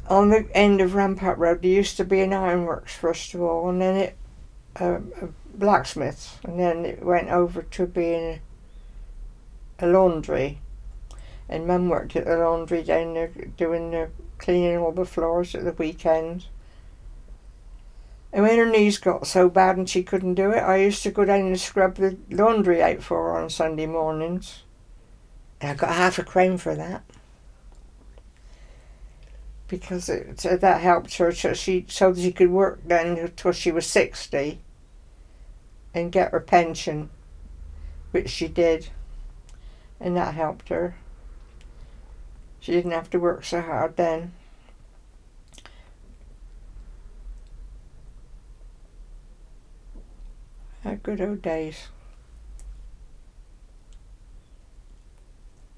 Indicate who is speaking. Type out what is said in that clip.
Speaker 1: on the end of Rampart Road there used to be an ironworks first of all, and then a blacksmith, and then it went over to being a laundry. And Mum worked at the laundry down there doing the cleaning all the floors at the weekend. And when her knees got so bad and she couldn't do it, I used to go down and scrub the laundry out for her on Sunday mornings. And I got £0.50 for that. Because that helped her so she could work then until she was 60 and get her pension, which she did. And that helped her. She didn't have to work so hard then. Good old days.